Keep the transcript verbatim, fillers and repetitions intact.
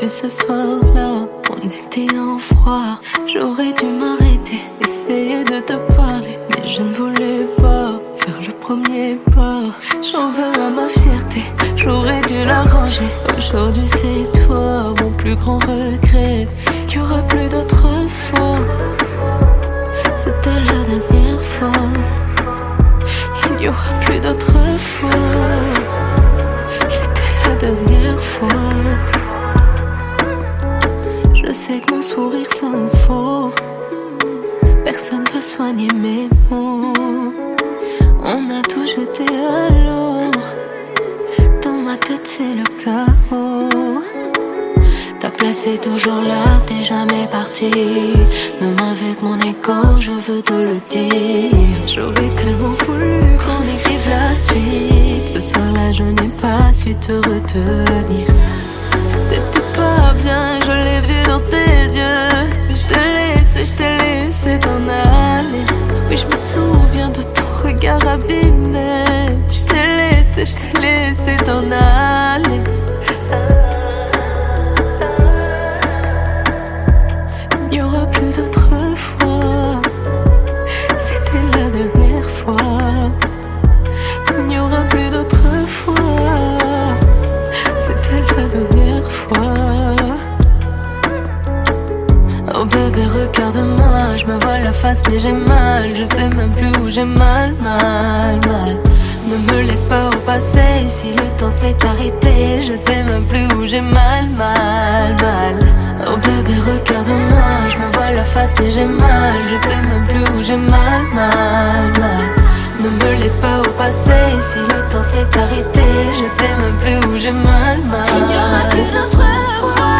vu ce soir-là, on était en froid. J'aurais dû m'arrêter, essayer de te parler, mais je ne voulais pas faire le premier pas. J'en veux à ma fierté, j'aurais dû l'arranger. Aujourd'hui c'est toi, mon plus grand regret. Il y aura plus d'autres fois, c'était la dernière fois. Il n'y aura plus d'autres fois, c'était la dernière fois. Je sais que mon sourire sonne faux, personne peut soigner mes mots. On a tout jeté à l'eau, dans ma tête c'est le chaos. Ta place est toujours là, t'es jamais parti. Même avec mon écho, je veux te le dire. J'aurais tellement voulu qu'on écrive la suite. Ce soir-là, je n'ai pas su te retenir. T'étais pas bien, je l'ai vu dans tes yeux. Je te laisse, je t'ai laissé t'en aller. Oui, je me souviens de ton regard abîmé. Je t'ai laissé, je t'ai laissé t'en aller. Il n'y aura plus d'autres fois, c'était la dernière fois. Il n'y aura plus d'autres fois, c'était la dernière fois. Oh bébé, regarde-moi, je me vois la face mais j'ai mal. Je sais même plus où j'ai mal, mal, mal. Ne me laisse pas repasser, si le temps s'est arrêté. Je sais même plus où j'ai mal, mal, mal. Oh bébé, regarde-moi, je me vois la face mais j'ai mal. Je sais même plus où j'ai mal, mal, mal. Ne me laisse pas repasser, si le temps s'est arrêté. Je sais même plus où j'ai mal, mal. Il n'y aura plus d'autres fois,